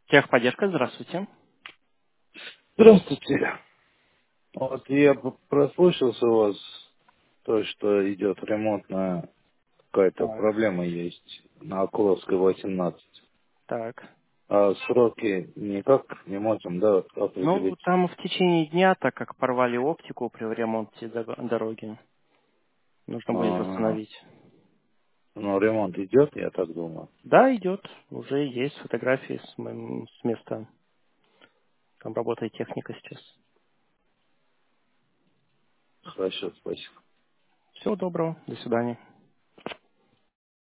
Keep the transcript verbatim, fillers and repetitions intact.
Техподдержка, здравствуйте. Здравствуйте. Вот я п- прослушался у вас то, что идет ремонтная какая-то Так, проблема есть на Окуловской восемнадцать. так. А сроки никак не можем, да, Ну, определить. там в течение дня, так как порвали оптику при ремонте дог- дороги, нужно будет А, восстановить. но ремонт идет, я так думаю. Да, идет. Уже есть фотографии с, моим- с места. Там работает техника сейчас. Хорошо, спасибо. Всего доброго. До свидания.